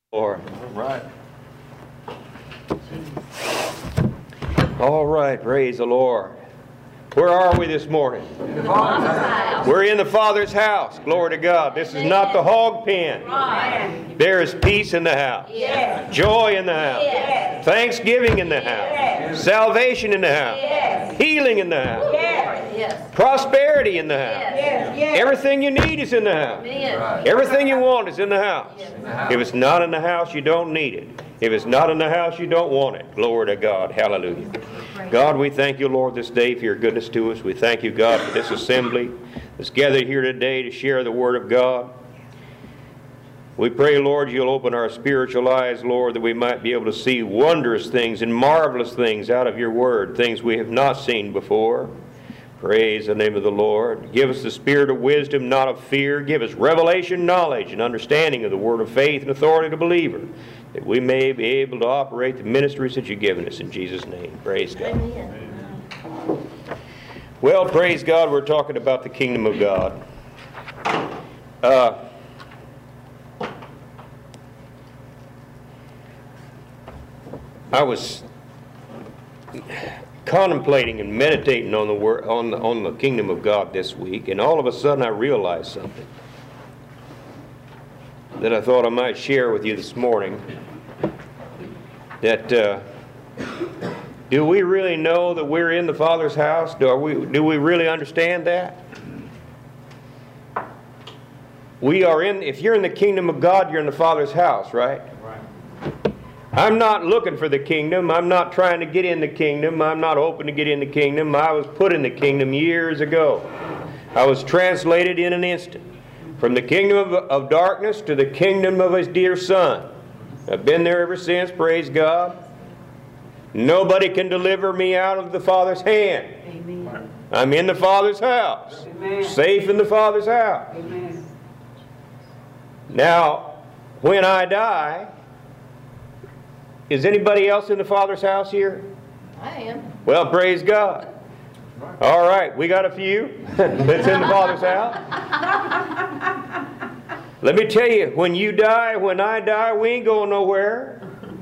Lord. All right. All right, praise the Lord. Where are we this morning? In the Father's house. We're in the Father's house. Glory to God. This is not the hog pen. There is peace in the house. Yes. Joy in the house. Yes. Thanksgiving in the house. Yes. Salvation in the house. Yes. Healing in the house. Yes. Prosperity in the house. Yes. Yes. Everything you need is in the house. Amen. Everything you want is in the house. In the house. If it's not in the house, you don't need it. If it's not in the house, you don't want it. Glory to God. Hallelujah. God, we thank you, Lord, this day for your goodness to us. We thank you, God, for this assembly that's gathered here today to share the Word of God. We pray, Lord, you'll open our spiritual eyes, Lord, that we might be able to see wondrous things and marvelous things out of your Word, things we have not seen before. Praise the name of the Lord. Give us the spirit of wisdom, not of fear. Give us revelation, knowledge, and understanding of the word of faith and authority to believer, that we may be able to operate the ministries that you've given us in Jesus' name. Praise God. Amen. Well, praise God, we're talking about the kingdom of God. I was contemplating and meditating on the kingdom of God this week, and all of a sudden I realized something that I thought I might share with you this morning. That do we really know that we're in the Father's house? Do we really understand that? We are in. If you're in the kingdom of God, you're in the Father's house, right? I'm not looking for the kingdom. I'm not trying to get in the kingdom. I'm not hoping to get in the kingdom. I was put in the kingdom years ago. I was translated in an instant from the kingdom of darkness to the kingdom of his dear Son. I've been there ever since, praise God. Nobody can deliver me out of the Father's hand. Amen. I'm in the Father's house. Amen. Safe in the Father's house. Amen. Now, when I die, is anybody else in the Father's house here? I am. Well, praise God. All right, we got a few that's in the Father's house. Let me tell you, when you die, when I die, we ain't going nowhere.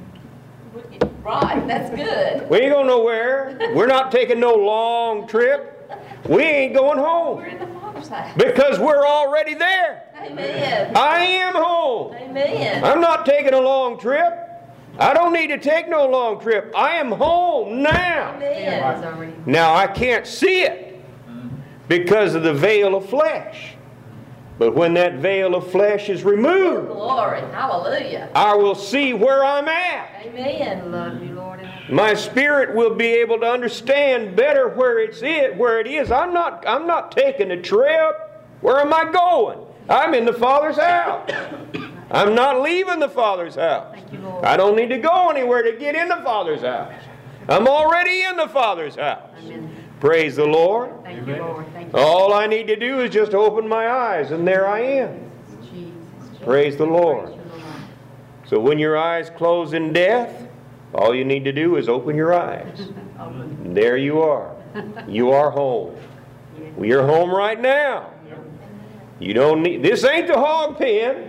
Right, that's good. We ain't going nowhere. We're not taking no long trip. We ain't going We're home in the Father's house. because we're already there. Amen. I am home. Amen. I'm not taking a long trip. I don't need to take no long trip. I am home now. Amen. Now, I can't see it because of the veil of flesh. But when that veil of flesh is removed, Glory. Hallelujah. I will see where I'm at. Amen. Love you, Lord. My spirit will be able to understand better where it is. I'm not taking a trip. Where am I going? I'm in the Father's house. I'm not leaving the Father's house. Thank you, Lord. I don't need to go anywhere to get in the Father's house. I'm already in the Father's house. Amen. Praise the Lord. Thank you, Lord. Thank you. All I need to do is just open my eyes, and there I am. Jesus. Praise the Lord. Praise you, Lord. So when your eyes close in death, all you need to do is open your eyes. And there you are. You are home. We are home right now. You don't need, this ain't the hog pen.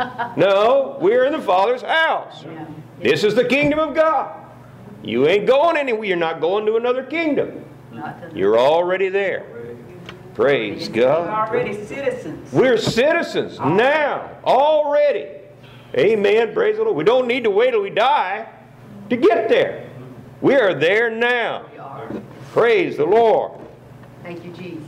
No, we're in the Father's house. This is the kingdom of God. You ain't going anywhere. You're not going to another kingdom. You're already there. Praise We're God. already citizens. We're citizens now, already. Amen. Praise the Lord. We don't need to wait till we die to get there. We are there now. We are. Praise the Lord. Thank you, Jesus.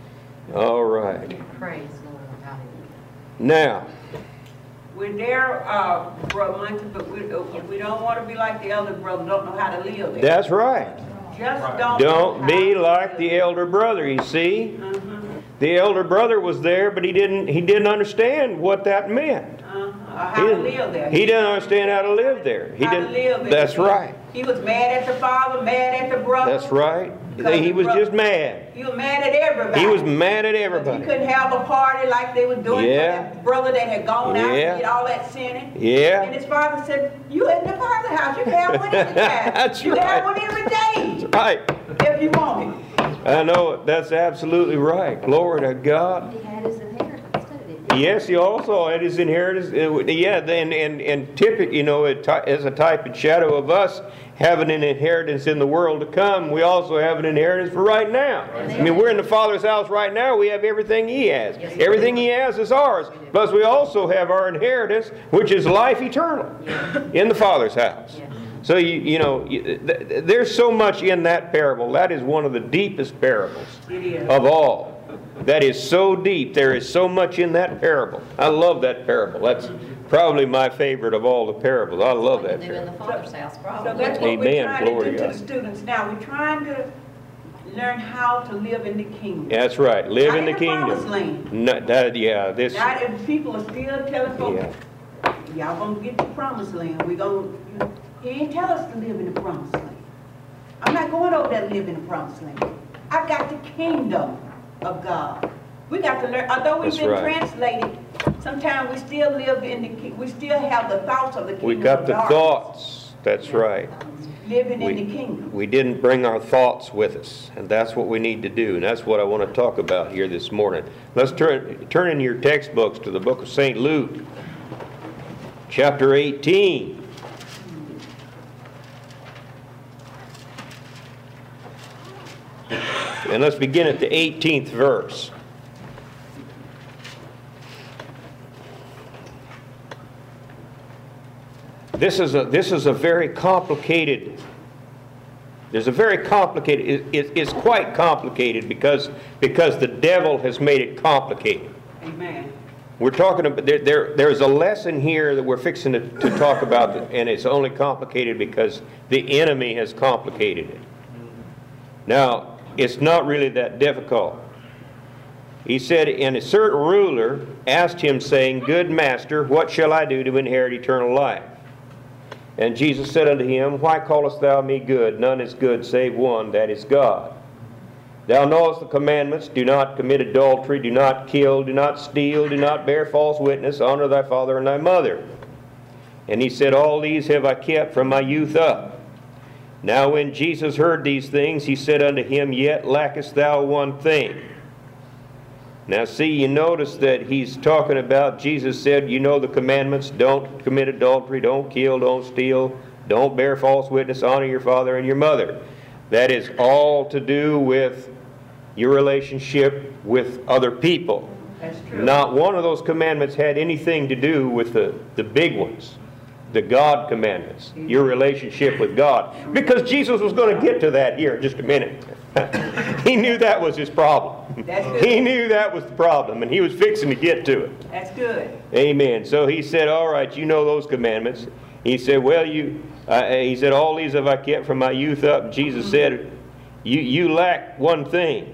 All right. Praise the Lord. Hallelujah. Now, We're there, Brother Monty, but we don't want to be like the elder brother, don't know how to live there. that's right. Just don't know Don't how be to like live. the elder brother, you see. Mhm. The elder brother was there, but he didn't understand what that meant. How to live there. He didn't understand how to live there. He How to didn't. live there. That's right. He was mad at the father, mad at the brother. That's right. He was just mad. He was mad at everybody. He was mad at He everybody. couldn't have a party like they was doing Yeah. for that brother that had gone out Yeah. and did all that sinning. Yeah. And his father said, you in the Father's house. You can have one anytime. That's you right. have one every day Right. if you want it. I know it. That's absolutely right. Glory to God. He had his inheritance too, didn't Yes, he also had his inheritance. Yeah, and typically, you know, as a type and shadow of us having an inheritance in the world to come, we also have an inheritance for right now. I mean, we're in the Father's house right now. We have everything He has. Everything He has is ours. Plus, we also have our inheritance, which is life eternal in the Father's house. So, you know, there's so much in that parable. That is one of the deepest parables of all. That is so deep. There is so much in that parable. I love that parable. That's probably my favorite of all the parables. I love that Do in the parable. Father's house, So probably. that's what we're Amen. trying Glory to do to to God. the students now. We're trying to learn how to live in the kingdom. That's right. Live in the Promised kingdom. land. No, this. Not if people are still telling folks, y'all gonna get the promised land. We gonna, you know, He ain't tell us to live in the promised land. I'm not going over there to live in the promised land. I got the kingdom of God. We got to learn, although we've That's been right. translated, sometimes we still live in the, we still have the thoughts of the kingdom We got of the darkness. thoughts. That's right. Living in the kingdom. We didn't bring our thoughts with us, and that's what we need to do, and that's what I want to talk about here this morning. Let's turn in your textbooks to the book of St. Luke, chapter 18. And let's begin at the 18th verse. This is a very complicated. There's a very complicated. It's quite complicated because the devil has made it complicated. Amen. We're talking about there's a lesson here that we're fixing to talk about, and it's only complicated because the enemy has complicated it. Now, it's not really that difficult. He said, and a certain ruler asked him, saying, Good master, what shall I do to inherit eternal life? And Jesus said unto him, Why callest thou me good? None is good save one, that is God. Thou knowest the commandments, do not commit adultery, do not kill, do not steal, do not bear false witness, honor thy father and thy mother. And he said, All these have I kept from my youth up. Now when Jesus heard these things, he said unto him, Yet lackest thou one thing. Now see, you notice that he's talking about, Jesus said, you know the commandments, don't commit adultery, don't kill, don't steal, don't bear false witness, honor your father and your mother. That is all to do with your relationship with other people. That's true. Not one of those commandments had anything to do with the big ones. The God commandments, your relationship with God. Because Jesus was going to get to that here in just a minute. He knew that was his problem. That's good. He knew that was the problem, and he was fixing to get to it. That's good. Amen. So he said, all right, you know those commandments. He said, well, he said, all these have I kept from my youth up. And Jesus said, you lack one thing.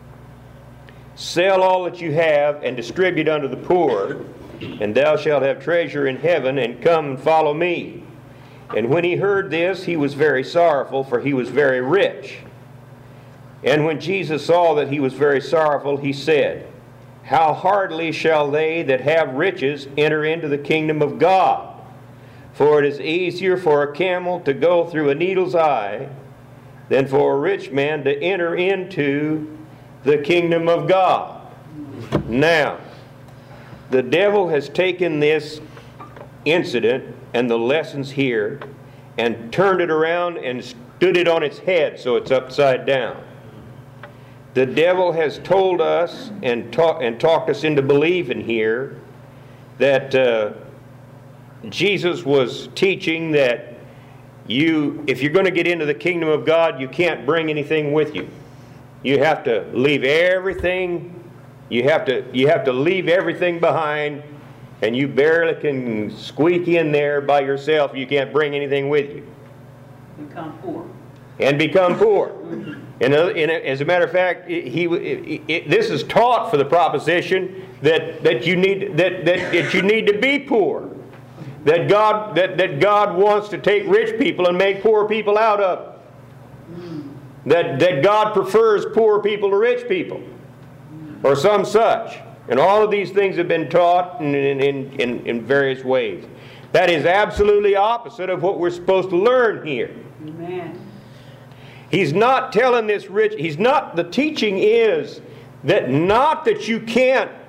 Sell all that you have and distribute unto the poor, and thou shalt have treasure in heaven, and come and follow me. And when he heard this, he was very sorrowful, for he was very rich. And when Jesus saw that he was very sorrowful, he said, How hardly shall they that have riches enter into the kingdom of God? For it is easier for a camel to go through a needle's eye than for a rich man to enter into the kingdom of God. Now, the devil has taken this incident and the lessons here and turned it around and stood it on its head so it's upside down. The devil has told us and talked us into believing here that Jesus was teaching that if you're going to get into the kingdom of God, you can't bring anything with you. You have to leave everything. You have to leave everything behind, and you barely can squeak in there by yourself. You can't bring anything with you. Become poor. And become poor. And as a matter of fact, this is taught for the proposition that you need to be poor. That God wants to take rich people and make poor people out of them. That God prefers poor people to rich people, or some such. And all of these things have been taught in various ways. That is absolutely opposite of what we're supposed to learn here. Amen. He's not telling this rich, the teaching is that not that you can't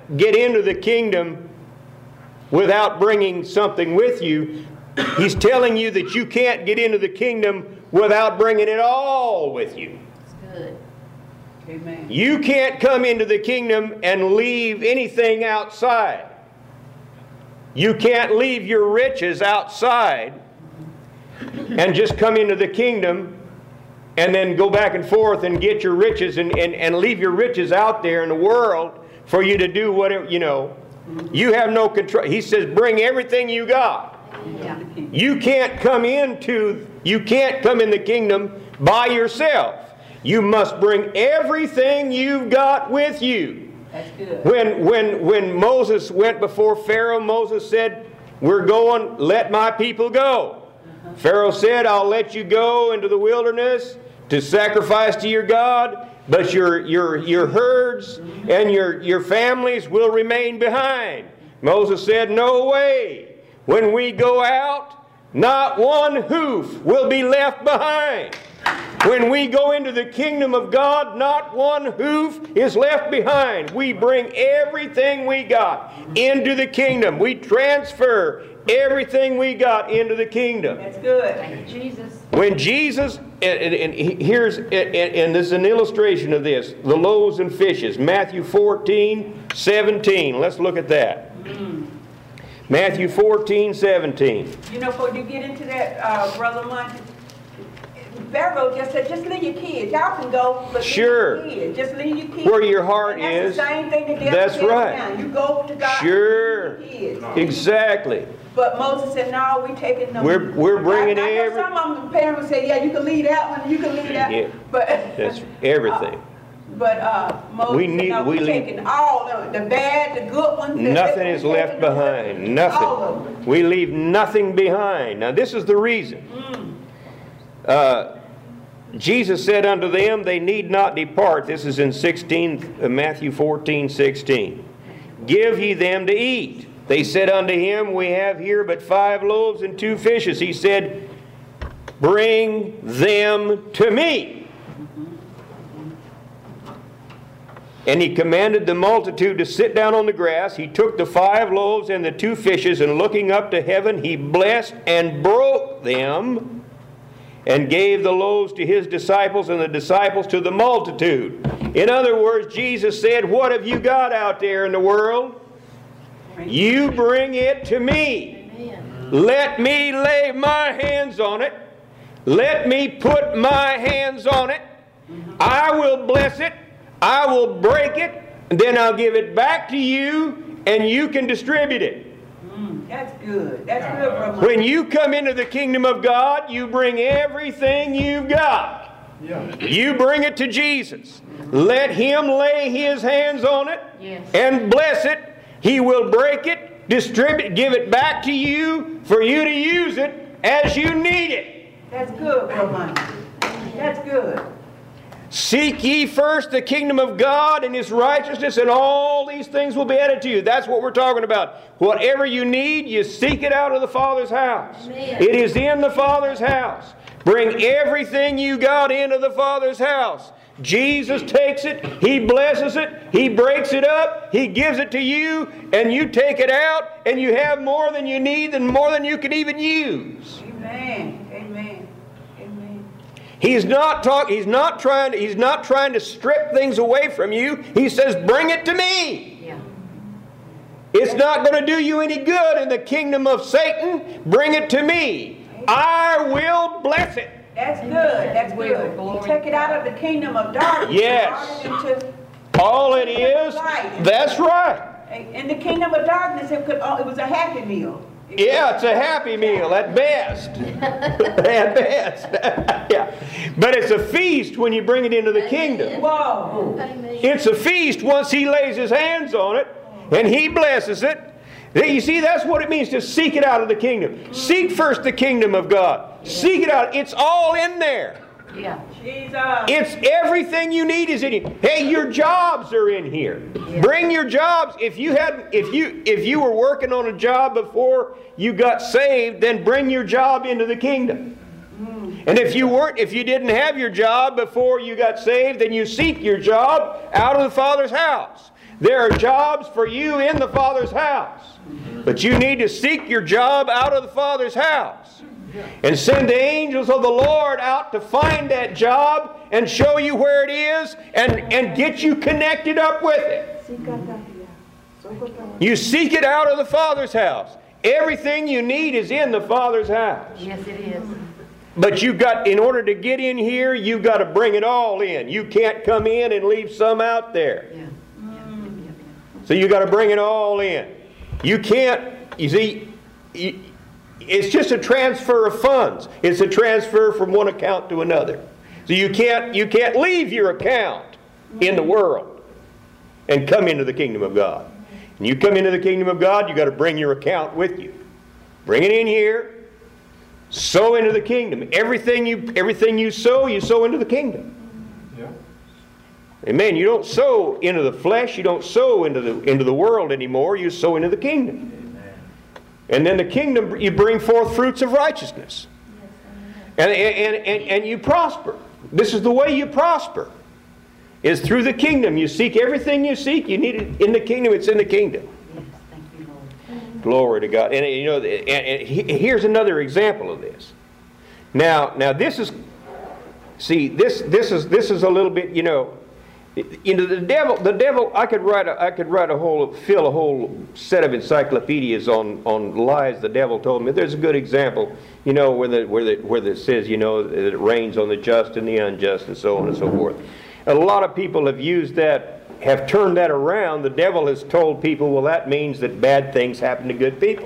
get into the kingdom without bringing something with you. He's telling you that you can't get into the kingdom without bringing it all with you. It's good. Amen. You can't come into the kingdom and leave anything outside. You can't leave your riches outside and just come into the kingdom and then go back and forth and get your riches and leave your riches out there in the world for you to do whatever, you know. You have no control. He says, bring everything you got. Yeah. You can't come in the kingdom by yourself. You must bring everything you've got with you. That's good. When Moses went before Pharaoh, Moses said, we're going, let my people go. Pharaoh said, I'll let you go into the wilderness to sacrifice to your God, but your herds and your families will remain behind. Moses said, no way. When we go out, not one hoof will be left behind. When we go into the kingdom of God, not one hoof is left behind. We bring everything we got into the kingdom. We transfer everything we got into the kingdom. That's good. Thank you, Jesus. When Jesus, and this is an illustration of this, the loaves and fishes, Matthew 14:17. Let's look at that. Matthew 14:17. You know, before you get into that, Brother Monty, Pharaoh just said, just leave your kids. Y'all can go, but Sure. leave your kids. Just leave your kids. Where your heart And that's is. the same thing the devil That's says right. now. You go to God. Sure. Leave your kids. Exactly. But Moses said, no, we taking them. We're bringing I know every. some of them, the parents say, yeah, you can leave that one, you can leave that. Yeah. But That's everything. Moses We said, need- no, we we're leave- taking all of it, the bad, the good ones. Nothing is left behind. Nothing. All of them. We leave nothing behind. Now this is the reason. Jesus said unto them, they need not depart. This is in Matthew 14:16. Give ye them to eat. They said unto him, we have here but 5 loaves and 2 fishes. He said, bring them to me. And he commanded the multitude to sit down on the grass. He took the 5 loaves and the 2 fishes, and looking up to heaven, he blessed and broke them, and gave the loaves to his disciples, and the disciples to the multitude. In other words, Jesus said, what have you got out there in the world? You bring it to me. Amen. Let me lay my hands on it. Let me put my hands on it. I will bless it. I will break it. And then I'll give it back to you, and you can distribute it. That's good. That's good, Brother. When you come into the kingdom of God, you bring everything you've got. You bring it to Jesus. Let Him lay His hands on it Yes. and bless it. He will break it, distribute, give it back to you for you to use it as you need it. That's good, Brother. That's good. Seek ye first the kingdom of God and His righteousness, and all these things will be added to you. That's what we're talking about. Whatever you need, you seek it out of the Father's house. Amen. It is in the Father's house. Bring everything you got into the Father's house. Jesus takes it, He blesses it, He breaks it up, He gives it to you, and you take it out, and you have more than you need and more than you can even use. Amen. Amen. Amen. He's not trying to strip things away from you. He says, bring it to me. Yeah. It's not going to do you any good in the kingdom of Satan. Bring it to me. I will bless it. That's good. That's good. You take it out of the kingdom of darkness. Yes. And brought it into All it is, that's right. in the kingdom of darkness, it was a happy meal. Yeah, it's a happy meal at best. At best. Yeah. But it's a feast when you bring it into the kingdom. Whoa. Amen. It's a feast once He lays His hands on it and He blesses it. You see, that's what it means to seek it out of the kingdom. Seek first the kingdom of God. Seek it out. It's all in there. Yeah. Jesus. It's everything you need is in here. Hey, your jobs are in here. Bring your jobs. If you were working on a job before you got saved, then bring your job into the kingdom. And if you didn't have your job before you got saved, then you seek your job out of the Father's house. There are jobs for you in the Father's house. But you need to seek your job out of the Father's house. And send the angels of the Lord out to find that job and show you where it is and get you connected up with it. You seek it out of the Father's house. Everything you need is in the Father's house. Yes, it is. But in order to get in here, you've got to bring it all in. You can't come in and leave some out there. Yeah. So you got to bring it all in. You can't, you see, it's just a transfer of funds. It's a transfer from one account to another. So you can't leave your account in the world and come into the kingdom of God. And you come into the kingdom of God, you got to bring your account with you. Bring it in here. Sow into the kingdom. Everything you sow into the kingdom. Yeah. Amen. You don't sow into the flesh. You don't sow into the world anymore. You sow into the kingdom. And then the kingdom, you bring forth fruits of righteousness. And you prosper. This is the way you prosper. Is through the kingdom. You seek everything you seek. You need it in the kingdom. It's in the kingdom. Yes, thank you, Lord. Glory to God. And you know, and here's another example of this. Now this is, see, this is a little bit, you know, the devil. I could fill a whole set of encyclopedias on lies the devil told me. There's a good example, you know, where it says, you know, that it rains on the just and the unjust, and so on and so forth. A lot of people have used that, have turned that around. The devil has told people, well, that means that bad things happen to good people.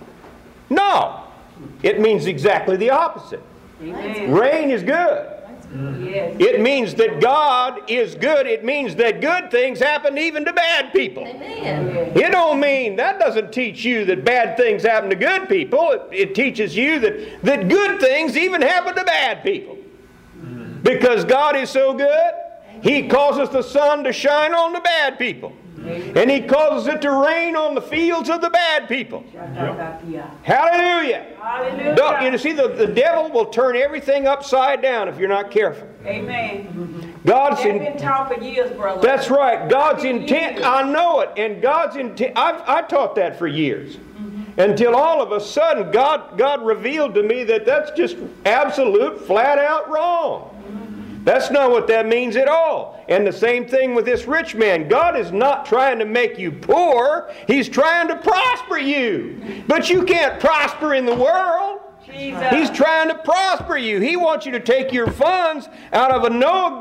No, it means exactly the opposite. Amen. Rain is good. Yes. It means that God is good. It means that good things happen even to bad people. Amen. It don't mean, that doesn't teach you that bad things happen to good people. It teaches you that good things even happen to bad people. Because God is so good, He causes the sun to shine on the bad people. And He causes it to rain on the fields of the bad people. Hallelujah. Hallelujah. You see, the devil will turn everything upside down if you're not careful. Amen. God's That's been taught for years, brother. That's right. God's intent, I know it. And God's intent, I taught that for years. Until all of a sudden, God revealed to me that that's just absolute, flat out wrong. That's not what that means at all. And the same thing with this rich man. God is not trying to make you poor. He's trying to prosper you. But you can't prosper in the world. Jesus. He's trying to prosper you. He wants you to take your funds out of a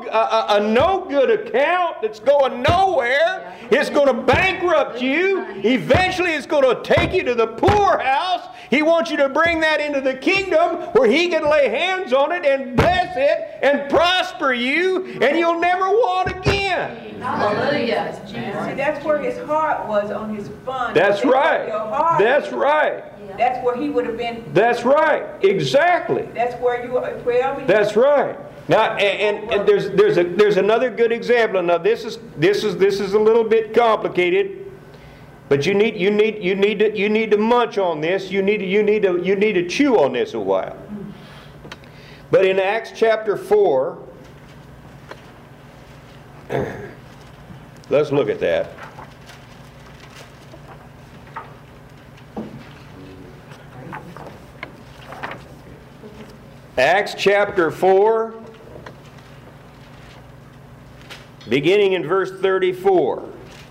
no good account that's going nowhere. It's going to bankrupt you. Eventually it's going to take you to the poorhouse. He wants you to bring that into the kingdom where He can lay hands on it and bless it and prosper you, and you'll never want again. Hallelujah. See, that's where his heart was, on his funds. That's right. Your heart. That's right. That's where he would have been. That's right. Exactly. That's where you were. That's right. Now, and there's another good example. Now, this is a little bit complicated, but you need to munch on this. You need to chew on this a while. But in Acts chapter 4, let's look at that. Acts chapter 4, beginning in verse 34.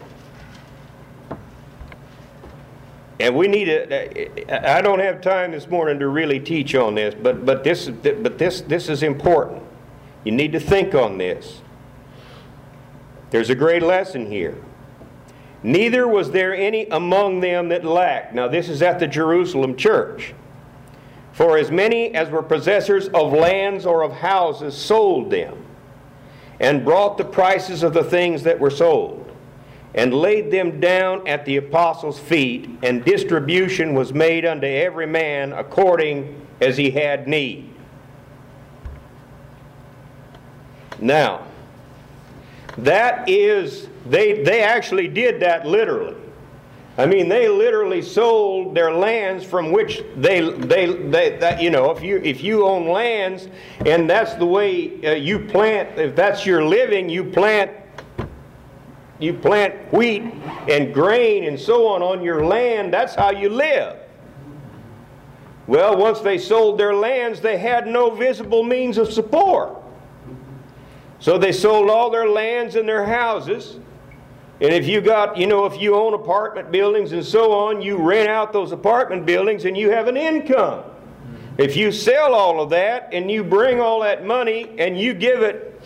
And we need I don't have time this morning to really teach on this, but this is important. You need to think on this. There's a great lesson here. Neither was there any among them that lacked. Now this is at the Jerusalem church. For as many as were possessors of lands or of houses sold them, and brought the prices of the things that were sold, and laid them down at the apostles' feet, and distribution was made unto every man according as he had need. Now, that is, they actually did that literally. I mean, they literally sold their lands from which that, you know, if you own lands and that's the way you plant, if that's your living, you plant wheat and grain and so on your land. That's how you live. Well, once they sold their lands, they had no visible means of support. So they sold all their lands and their houses. And if you own apartment buildings and so on, you rent out those apartment buildings and you have an income. If you sell all of that and you bring all that money and you give it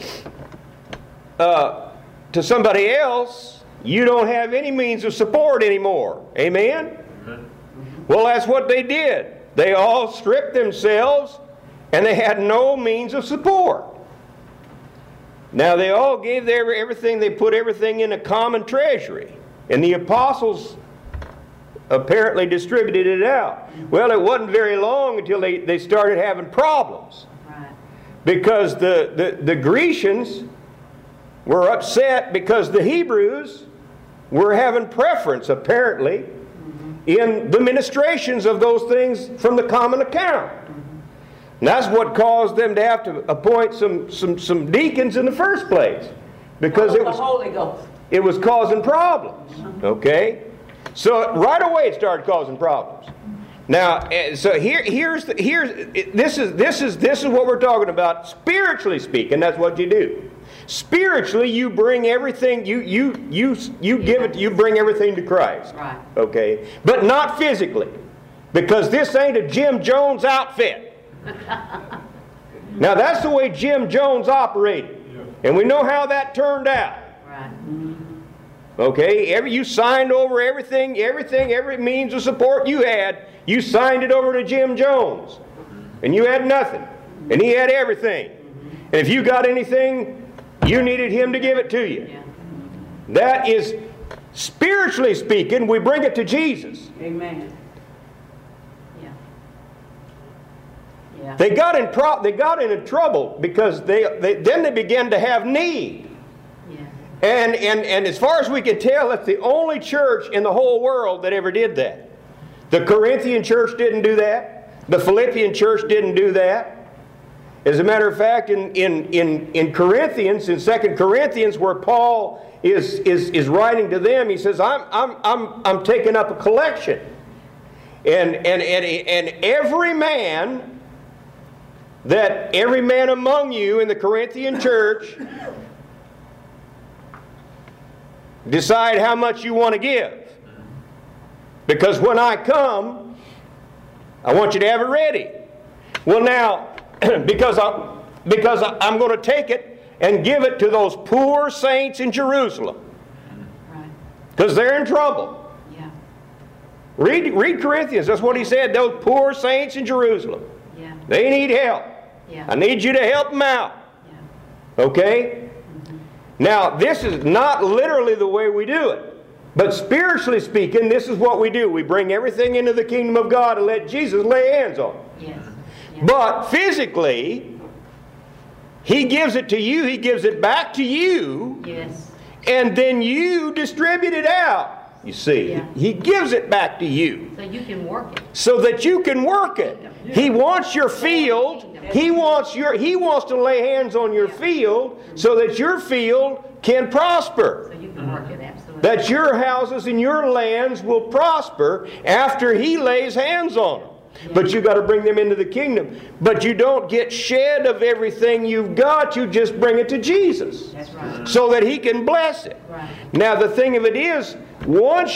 to somebody else, you don't have any means of support anymore. Amen? Well, that's what they did. They all stripped themselves and they had no means of support. Now they all gave everything, they put everything in a common treasury. And the apostles apparently distributed it out. Well, it wasn't very long until they started having problems. Right. Because the Grecians were upset because the Hebrews were having preference, apparently, in the ministrations of those things from the common account. And that's what caused them to have to appoint some deacons in the first place. Because The Holy Ghost. it was causing problems. Okay? So right away it started causing problems. Now, so this is what we're talking about. Spiritually speaking, that's what you do. Spiritually, you bring everything, you bring everything to Christ. Right. Okay? But not physically. Because this ain't a Jim Jones outfit. Now that's the way Jim Jones operated. And we know how that turned out. Right. Okay? You signed over everything, every means of support you had, you signed it over to Jim Jones. And you had nothing. And he had everything. And if you got anything, you needed him to give it to you. Yeah. That is, spiritually speaking, we bring it to Jesus. Amen. Yeah. Yeah. They got into trouble because then they began to have need. Yeah. And as far as we can tell, it's the only church in the whole world that ever did that. The Corinthian church didn't do that. The Philippian church didn't do that. As a matter of fact, in Corinthians, in 2 Corinthians, where Paul is writing to them, he says, I'm taking up a collection. And every man among you in the Corinthian church, decide how much you want to give. Because when I come, I want you to have it ready. Well, now, because I'm going to take it and give it to those poor saints in Jerusalem. Right. Because they're in trouble. Yeah. Read Corinthians. That's what he said. Those poor saints in Jerusalem. Yeah. They need help. Yeah. I need you to help them out. Yeah. Okay? Now, this is not literally the way we do it. But spiritually speaking, this is what we do. We bring everything into the kingdom of God and let Jesus lay hands on it. Yes. Yeah. But physically, He gives it to you. He gives it back to you. Yes. And then you distribute it out. You see, Yeah. He gives it back to you. So you can work it. So that you can work it. He wants your field. He wants to lay hands on your field so that your field can prosper. So you can work it, absolutely. That your houses and your lands will prosper after He lays hands on them. But you got to bring them into the kingdom. But you don't get shed of everything you've got. You just bring it to Jesus. That's right. So that He can bless it. Right. Now the thing of it is, once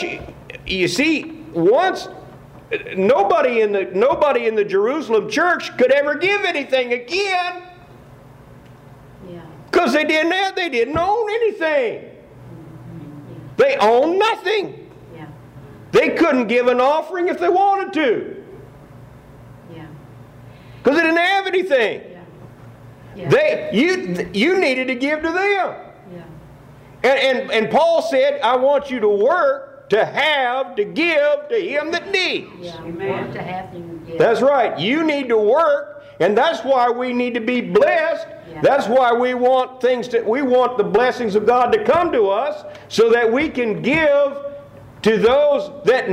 nobody in the Jerusalem church could ever give anything again. Yeah. Because they didn't own anything. They owned nothing. Yeah. They couldn't give an offering if they wanted to. Yeah. Because they didn't have anything. Yeah. You needed to give to them. Yeah. And Paul said, I want you to work, to have, to give to him that needs. Yeah. Amen. Work to have you. Yeah. That's right. You need to work, and that's why we need to be blessed. Yeah. That's why we want the blessings of God to come to us so that we can give to those that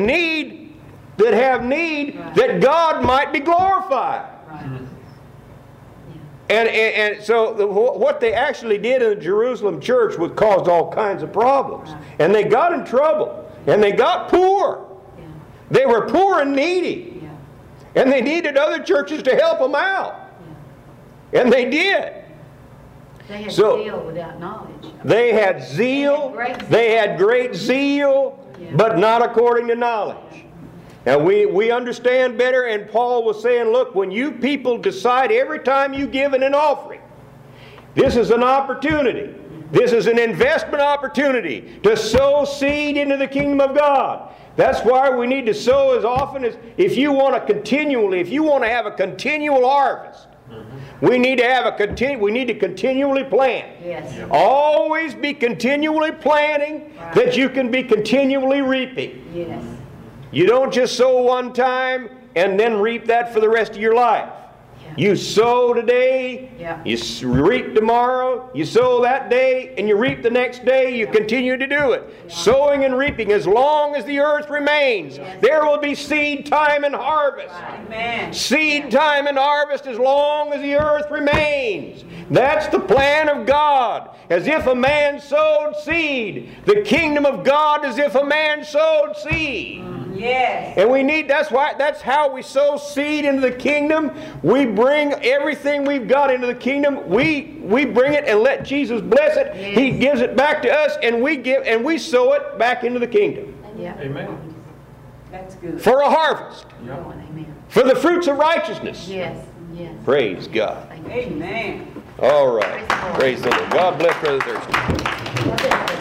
have need, Right. that God might be glorified. Right. And so what they actually did in the Jerusalem church would cause all kinds of problems. And they got in trouble. And they got poor. Yeah. They were poor and needy. Yeah. And they needed other churches to help them out. Yeah. And they did. They had So- zeal without knowledge. They had zeal. They had great zeal, but not according to knowledge. Now we understand better, and Paul was saying, look, when you people decide every time you give an offering, this is an opportunity. This is an investment opportunity to sow seed into the kingdom of God. That's why we need to sow as often as, if you want to have a continual harvest, we need to continually plant. Yes. Always be continually planting that you can be continually reaping. Yes. You don't just sow one time and then reap that for the rest of your life. Yeah. You sow today, Yeah. you reap tomorrow, you sow that day, and you reap the next day. You continue to do it. Sowing and reaping as long as the earth remains. Yes. There will be seed time and harvest. Amen. Seed time and harvest as long as the earth remains. That's the plan of God. As if a man sowed seed. The kingdom of God as if a man sowed seed. Yes. And that's how we sow seed into the kingdom. We bring everything we've got into the kingdom. We bring it and let Jesus bless it. Yes. He gives it back to us, and we sow it back into the kingdom. Yeah. Amen. That's good. For a harvest. Amen. For the fruits of righteousness. Yes. Yes. Praise God. Thank you. Amen. All right. Praise the Lord. God bless Brother Thurston. Jesus.